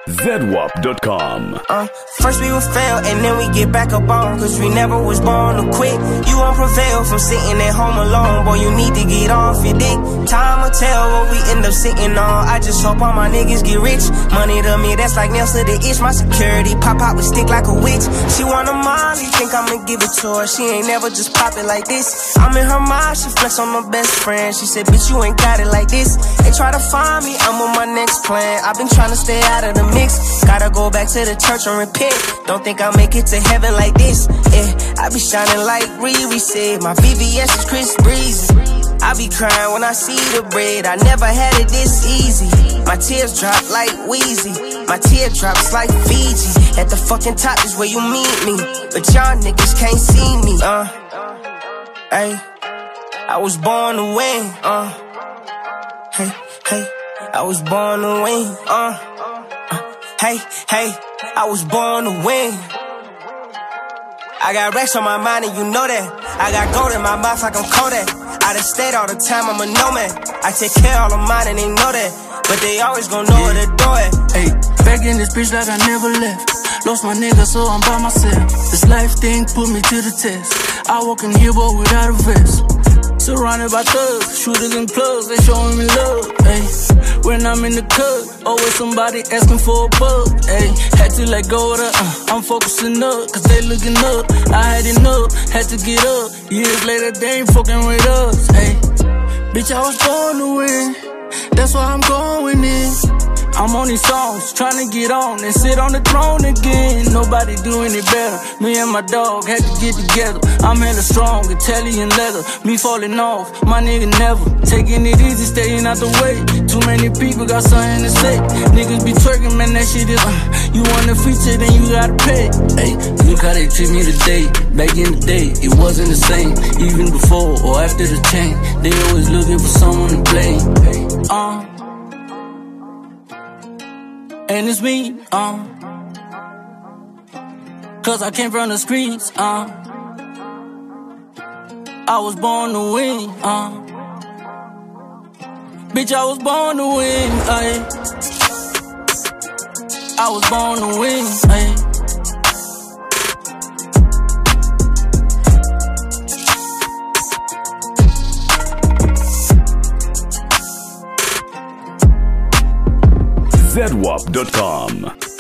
ZWAP.com. First we would fail and then we get back up on, cause we never was born to quit. You won't prevail from sitting at home alone. Boy, you need to get off your dick. Time will tell what we end up sitting on. I just hope all my niggas get rich. Money to me, that's like nails to the itch. My security pop out with stick like a witch. She want a Molly, think I'ma give it to her. She ain't never just pop it like this. I'm in her mind, she flex on my best friend. She said, bitch, you ain't got it like this. They try to find me, I'm on my next plan. I've been trying to stay out of the mix. Gotta go back to the church and repent. Don't think I'll make it to heaven like this. I be shining like Riri said. My VVS is Chris Breezy. I be crying when I see the bread. I never had it this easy. My tears drop like Wheezy. My teardrops like Fiji. At the fucking top is where you meet me, but y'all niggas can't see me. Hey, I was born to win. Hey, I was born to win. Hey, I was born to win. I got racks on my mind and you know that. I got gold in my mouth like I'm Kodak. Out of state all the time, I'm a nomad. I take care of all of mine and they know that, but they always gon' know where to do it. Hey, back in this bitch like I never left. Lost my nigga, so I'm by myself. This life thing put me to the test. I walk in here but without a vest. Surrounded by thugs, shooters and plugs, they showing me love. Ay, when I'm in the club, always somebody asking for a bug. Ay, had to let go of the, I'm focusing up, cause they looking up. I had enough, had to get up. Years later, they ain't fucking with us. Ay, bitch, I was born to win. That's why I'm going in. I'm on these songs, tryna get on and sit on the throne again. Nobody doing it better. Me and my dog had to get together. I'm hella strong, Italian leather. Me falling off, my nigga never. Taking it easy, staying out the way. Too many people got something to say. Niggas be twerking, man, that shit is you want a feature, then you gotta pay. Hey, look how they treat me today. Back in the day, it wasn't the same. Even before or after the change, they always looking for someone to blame. And it's me, cause I came from the streets, I was born to win, bitch, I was born to win, I was born to win, ZWAP.com.